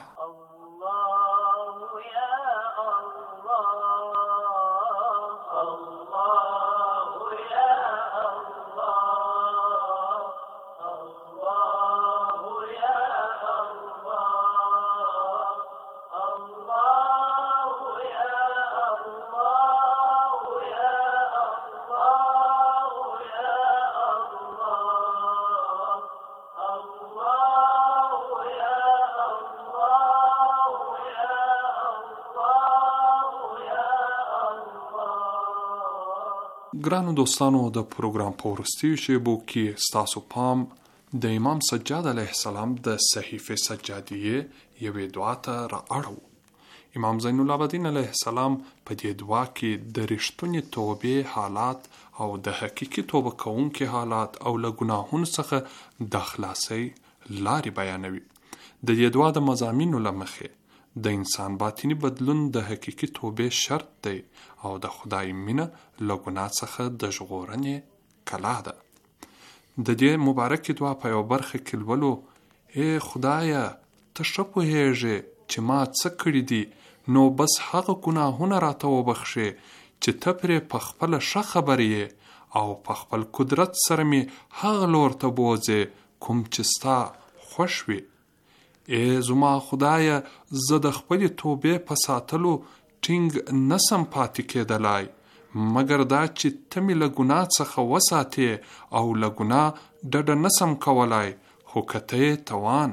ګرانو دوستانو د پروګرام په وروستیو شیبو کې ستاسو پام د امام سجاد علیه السلام د صحیفه سجادیه یوې دعا ته رااړو. امام زین العابدین علیه السلام په دې دعا کې د رښتونې توبې حالات او د حقیقي توبه کوونکي حالات او له ګناهونو څخه د خلاصۍ لارې بیانوي. د دې دعا د مضامینو له مخې د انسان باطنی بدلون د حقیقي توبې شرط دی او د خدای مینه له ګناه څخه د ژغورنې کلا ده. د دې مبارک دعا په یو برخه کې لولو ای خدایه ته ښه پوهیږې چې ما څه کړي دي نو بس هغه ګناهونه راته وبخښې چې ته پرې په خپله ښه خبر یې او په خپل قدرت سره مې هغه لور ته بوځې کوم چې ستا خوښ وي. ای زما خدایه زه د خپلې توبې په ساتلو ټینګ نسم پاتې کېدلای مګر دا چې ته مې له ګناه څخه وساتې او له ګناه ډډه نسم کولای خو که ته یې توان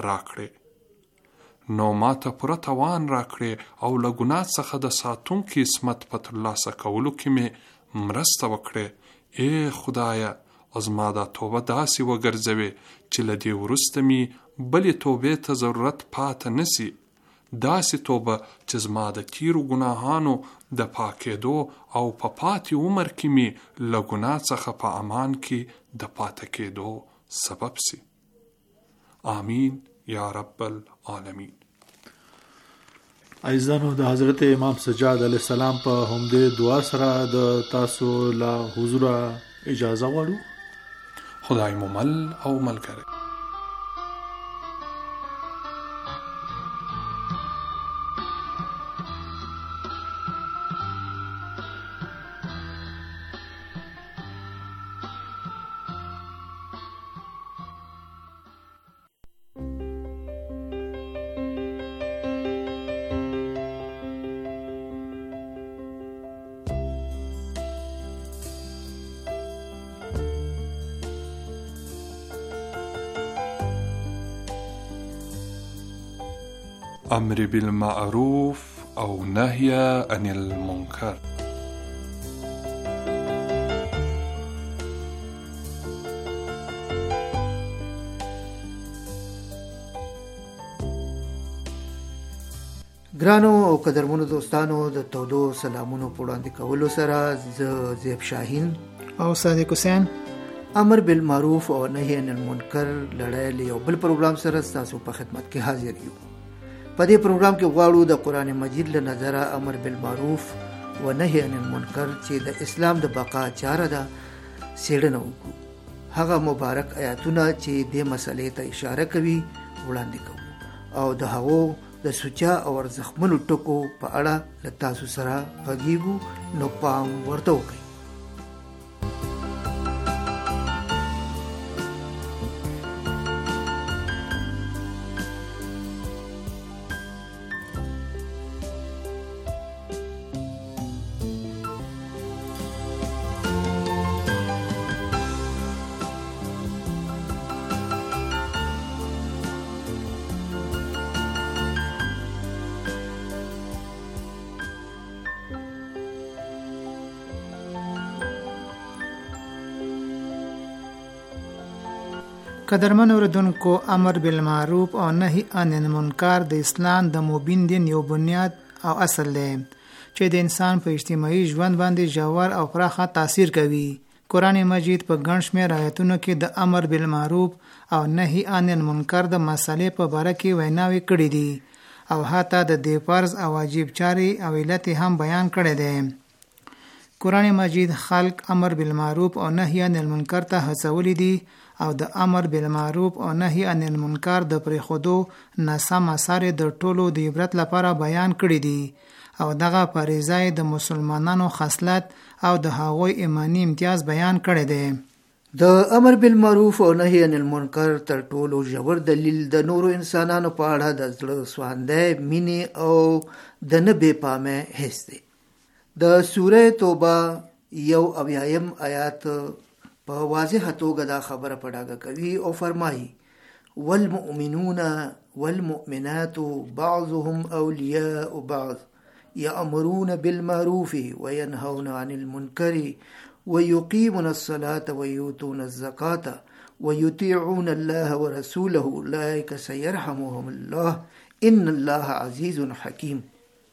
راکړې نو ما ته پوره توان راکړې او له ګناه څخه د ساتونکي عصمت په ترلاسه کولو کې مې مرسته وکړې. ای خدایه زما دا توبه داسې وګرځوي چې له دې وروسته مې بلې توبې ته ضرورت پاته نسی، داسې توبه چې زما د تیرو ګناهانو د پاکېدو او په پاتې عمر کې مې له ګناه څخه په امان کې د پاته کېدو سبب سی. آمین یا رب العالمین. عزیزانو د حضرت امام سجاد علیه السلام په همدې دعا سره د تاسو لا حضور اجازه غواړو. خدای مو مل او ملګری. امر بالمعروف او نهی عن المنکر. ګرانو او قدرمنو دوستانو، د تودو سلامونو په وړاندې کولو سره زه زیب شاهین او صادق حسین امر بالمعروف او نهی عن المنکر لړۍ یو بل پروګرام سره تاسو په خدمت کې حاضر یو. په دې پروګرام کې غواړو د قران مجید له نظره امر بالمعروف و نهی عن المنکر چې د اسلام د بقا چاره ده څېړنه وکړو. هغه مبارک آیاتونه چې دې مسلې ته اشاره کوي وړاندې کوو او د هغو د سوچا او ارزښتمنو ټکو په اړه له تاسو سره غږیږو، نو پام ورته وکړئ. قدرمن اوردونکو، امر بالمعروف او نهی عن المنکر د اسلام د مبین دین یو بنیاد او اصل دی چې د انسان په اجتماعي ژوند باندې ژور او پراخه تاثیر کوي. قرآن مجید په ګڼ شمېر آیتونو کې د امر بالمعروف او نهی عن المنکر د مسالې په باره کې ویناوې کړې دي او حتی د دې فرض او واجب چارې او علت هم بیان کړی دی. قرآن مجید خلق امر بالمعروف او نهی عن المنکر ته هڅولی دي او د امر بالمعروف او نهی عن المنکر د پرېښودو ناسم اثار د ټولو د عبرت لپاره بیان کړي دي او دغه فریضه د مسلمانانو خصلت او د هغوی ایمانی امتیاز بیان کړي دي. د امر بالمعروف او نهی عن المنکر تر ټولو ژور دلیل د نورو انسانانو په اړه د زړه سوانده مینې او د نه بې پامه حس دی. د سوره توبه 1 آیات په واضح توګه دا خبره په ډاګه کوي او فرمایي: والمؤمنون والمؤمنات بعضهم اولیاء بعض یأمرون بالمعروف وینهون عن المنکر ویقیمون الصلاة ویؤتون الزکاة ویطیعون الله ورسوله اولئک سیرحمهم الله ان الله عزیز حکیم.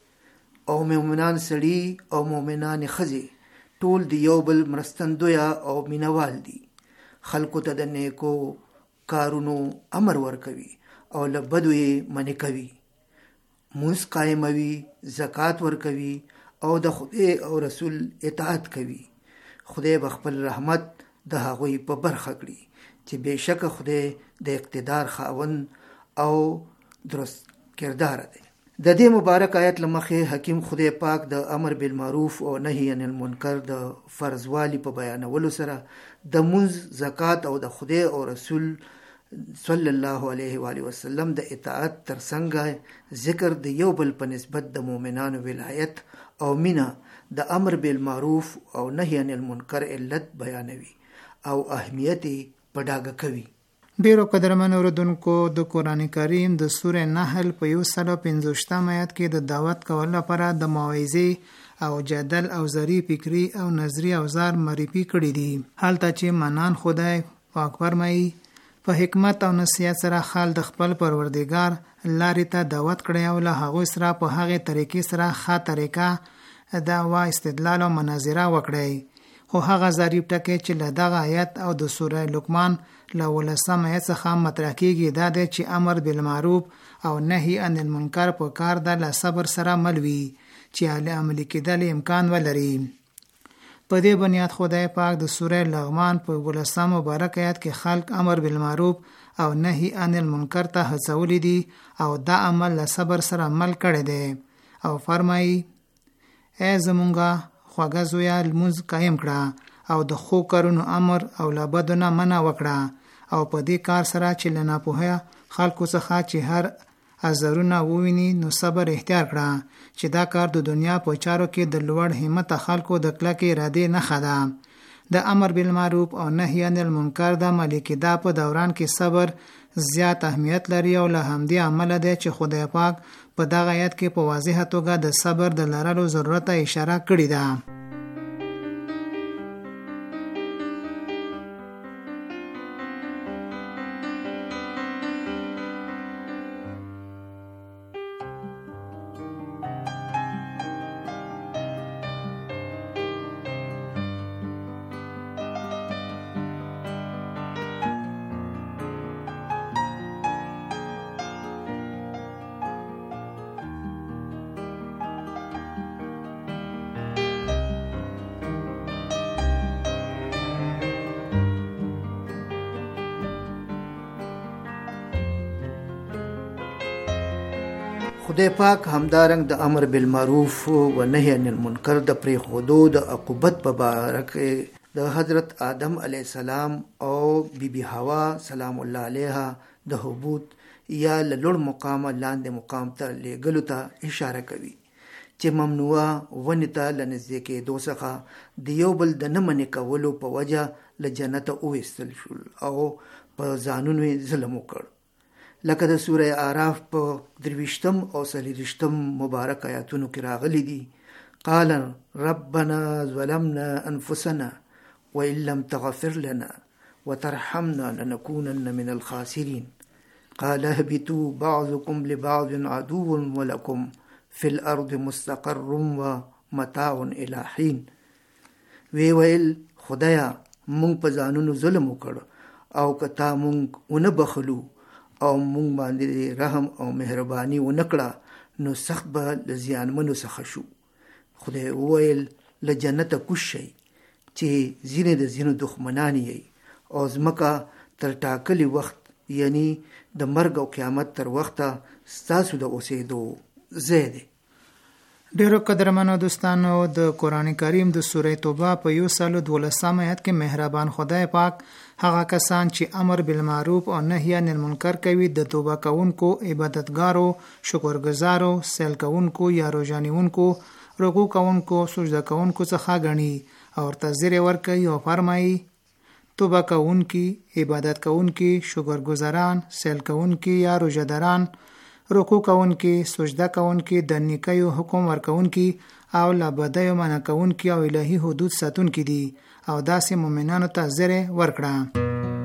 او مؤمنان سړي او مؤمنان ښځې ټول د یو بل مرستندویا او مینوال دي. خلکو ته د نیکو کارونو امر ورکوي او له بدو یې منع کوي. مونځ قایموي، زکات ورکوي او د خدای او رسول اطاعت کوي. خدای به خپل رحمت د هغوی په برخه کړي چې بېشکه خدای د اقتدار خاوند او درست کردار دی. د دې مبارک آیت لمخې حکیم خدای پاک د امر بالمعروف او نهی عن المنکر د فرض والی په بیانولو سره د مونځ، زکات او د خدای او رسول صلی الله علیه و آله وسلم د اطاعت ترڅنګ ذکر د یو بل په نسبت د مؤمنانو ولایت او مینا د امر بالمعروف او نهی عن المنکر علت بیانوي او اهمیت په ډاګه کوي. ډیرو قدرمن اوردونکو، د قران کریم د سوره نحل په 155 آیات کې د دعوت کولو لپاره د موعظې او جدل او زری فکری او نظری اوزار معرفي کړي دي. حالته چې منان خدای پاک فرمایي په حکمت او نصیحت سره خال د خپل پروردگار لارې ته دعوت کړي او له هغه سره په هغه طریقې سره ښه طریقه دعوا استدلال او مناظره وکړي. خو هغه ظریف ټکی چې له دغه آیت او د سوره لقمان له 18 آیت څخه مطرح کیږي دا دی چې امر بالمعروف او نهی عن المنکر په کار د صبر سره مل وي چې عملي کېدل امکان ولري. په دې بنیاد خدای پاک د سوره لقمان په 18 مبارک آیت کې خلق امر بالمعروف او نهی عن المنکر ته هڅولي دي او دا عمل له صبر سره مل کړي دي او فرمایي: ای زمونږه خوږه زویا، لمونځ قایم کړه او د خو کارونو امر او له بدو نه منع وکړه او په دې کار سره چې له ناپوهه خلکو څخه چې هر ازرونه وویني نو صبر اختیار کړه چې دا کار د دنیا په چارو کې د لوړ همت خلکو د کلکې ارادې نښه ده. د امر بالمعروف او نهی عن المنکر د عملي کېدا په دوران کې صبر زیات اهمیت لري او له همدې عمله دی چې خدای پاک په دغه آیت کې په واضحه توګه د صبر د لرلو ضرورت اشاره کړې ده. خدای پاک همدارنګ د امر بالمعروف و نهی عن المنکر د پرېښودو د عقوبت په باره کې د حضرت آدم علیه السلام او بیبي حوا سلام الله علیها د حبوط یا لوړ مقام لاندې مقام ته لېږلو ته اشاره کوي چې ممنوعه ونې ته له نږدې کېدو څخه د یو بل د نه منې کولو په وجه له جنته وویستل شول او په ځانونو یې ظلم وکړ، لکه د سوره اعراف په 23 او 24 مبارک آیاتونو کې راغلي دي. قال ربنا ظلمنا انفسنا وان لم تغفر لنا وترحمنا لنكونن من الخاسرين قال اهبطوا بعضكم لبعض عدو ولكم في الارض مستقر ومتاع الى حين. وی ویل خدایا مونږ په ځانونو ظلم وکړ او کتا مونږ ونه بخلو او مونږ باندې رحم او مهرباني ونکړه نو سخت به له زیانمنو څخه شو. خدای وویل له جنته کوز شئ چې ځینې د ځینو دښمنان یې او ځمکه تر ټاکلي وخت یعنی د مرګ او قیامت تر وخته ستاسو د اوسېدو ځای دی. ډیرو قدرمنو دوستانو، د قرآن کریم د سوره توبه په 112 آیت کې مهربان خدای پاک هغه کسان چې امر بالمعروف او نهی عن المنکر کوي د توبه کوونکو، عبادتګارو، شکرګزارو، سیل کوونکو یا روزانیونکو، رکوع کوونکو، سجده کوونکو څخه غني او ورته زیر ورکوي او فرمایي توبه کوونکي، عبادت کوونکي، شکرګزاران، سیل کوونکي یا روزداران، رکوع کوونکي، سجده کوونکي، د نیکیو حکم ورکوونکي او له بدیو منع کوونکي او الهي حدود ساتونکي دي او داسې مؤمنانو ته زیر ورکړه.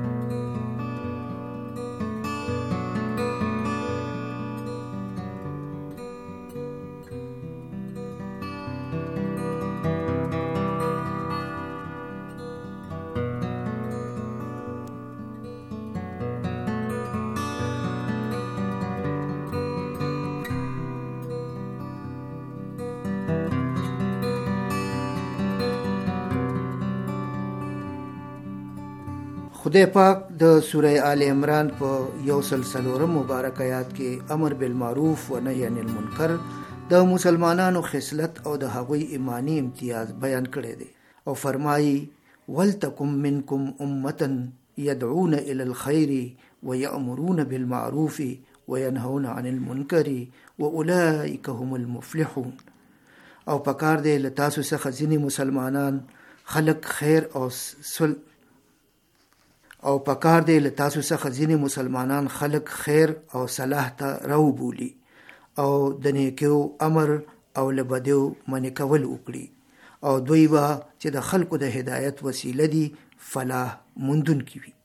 خدای پاک د سوره آل عمران په 104 مبارک آیات کې امر بالمعروف و نهی عن المنکر د مسلمانانو خصلت او د هغوی ایمانی امتیاز بیان کړی دی او فرمایي ولتکم منکم امه يدعون الى الخير ويأمرون بالمعروف وينهون عن المنکر واولئک هم المفلحون. او پکار دی له تاسو څخه ځینې مسلمانان خلق خیر او صلح او پکار دی له تاسو څخه ځینې مسلمانان خلق خیر او صلاح ته راوبولي او د نیکیو امر او له بدیو منع کول وکړي او دوی به چې د خلکو د هدایت وسیله دي فلاح موندونکي وي.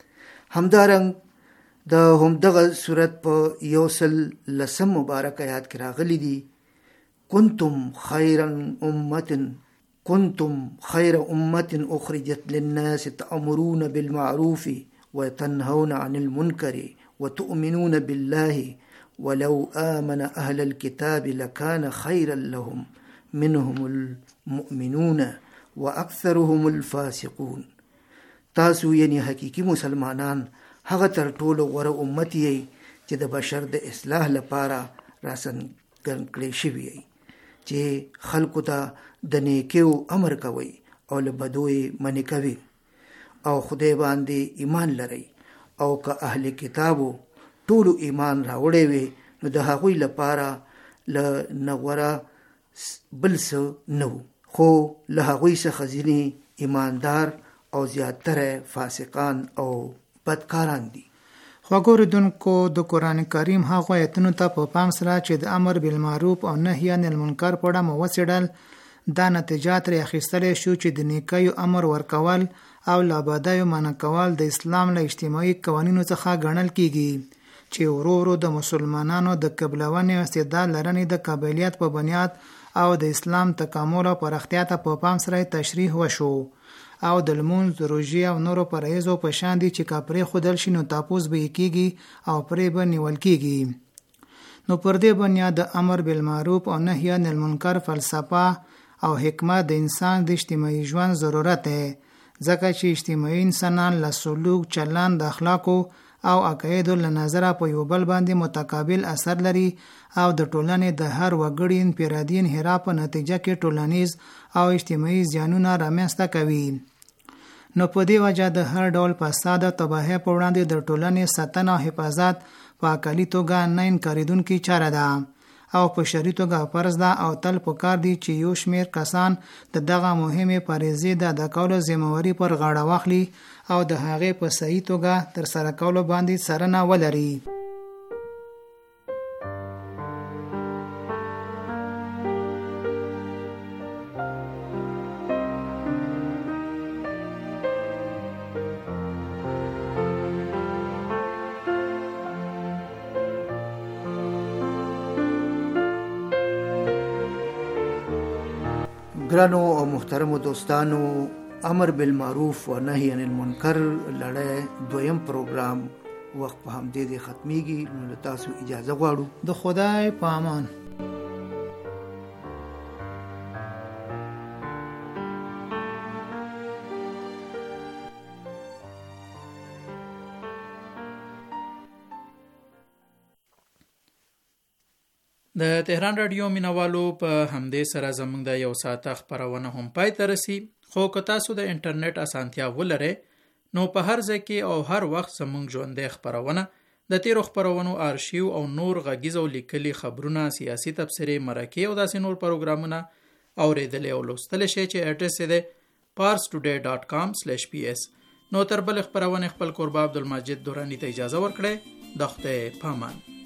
همدارنګ د همدغه صورت په 110 مبارک آیات کې راغلي دي كنتم خير أمة أخرجت للناس تأمرون بالمعروف وتنهون عن المنكر وتؤمنون بالله ولو آمن أهل الكتاب لكان خيرا لهم منهم المؤمنون وأكثرهم الفاسقون. تاسو یعنی حقیقی مسلمانان هغه تر ټولو غوره امت یې چې د بشر د اصلاح لپاره راسنګن کړی شوی یې چې خلکو ته د نیکیو امر کوي او له بدوی منع کوي او خدای باندې ایمان لري او که اهل کتابو ټولو ایمان راوړی وي نو د هغوی لپاره له نغوره بل څه نه خو له هغوی څخه ځینې ایماندار او زیاتره فاسقان او بدکاران دي. خوږو اوریدونکو د قرآن کریم هغو آیتونو ته په پام سره چې د امر بالمعروف او نهی عن المنکر په اړه مو وڅېړل، دا نتیجه ترې اخیستلی شو چې د نیکیو امر ورکول او له بدیو منع کول د اسلام له اجتماعي قوانینو څخه ګڼل کیږي چې ورو ورو د مسلمانانو د قبلونې او استعداد لرنې د قابلیت په بنیاد او د اسلام تکامل او پراختیا ته په پام سره تشریح وشو او د لمونځ، روژې او نورو فرایضو په شان دي چې که پرې ښودل شي نو تاپوس به یې کیږي او پرې به نیول کیږي. نو پر دې بنیاد د امر بالمعروف او نهی عن المنکر فلسفه او حکمت د انسان د اجتماعي ژوند ضرورت دی، ځکه چې اجتماعي انسانان له سلوک، چلند، اخلاقو او عقایدو له نظره په یو بل باندې متقابل اثر لري او د ټولنې د هر وګړي انفرادي انحراف په نتیجه کې ټولنیز او اجتماعي زیانونه رامنځته کوي. نو په دې وجه د هر ډول فساد او تباهۍ په وړاندې د ټولنې ساتنه او حفاظت په عقلي توګه نه انکارېدونکې چاره ده او په شرعي توګه فرض ده او تل پکار دي چې یو شمېر کسان د دغه مهمې فریضې د ادا کولو ذمهواري پر غاړه واخلي او د هغې په صحیح توګه ترسره کولو باندې څارنه ولري. ګرانو او محترمو دوستانو، امر بالمعروف و نهی عن المنکر لړۍ دویم پروګرام وخت په همدې ختمیږي. نو له تاسو اجازه غواړو. د خدای په امان. د تهران رادیو مینوالو په همدې سره زموږ د یو ساعته خپرونه هم پای ته رسي، خو که تاسو د انټرنیټ اسانتیا ولرئ نو په هر ځای کې او هر وخت زموږ ژوندۍ خپرونه، د تیرو خپرونو آرشیو او نور غږیز او لیکلي خبرونه، سیاسي تبصرې، مرکې او داسې نور پروګرامونه اورېدلی او لوستلی شئ چې اډرس یې دی parstoday.com/ps. نو تر بل خپرونې خپل کوربه عبدالمجید دورانی ته اجازه ورکړئ. د خدای په امان.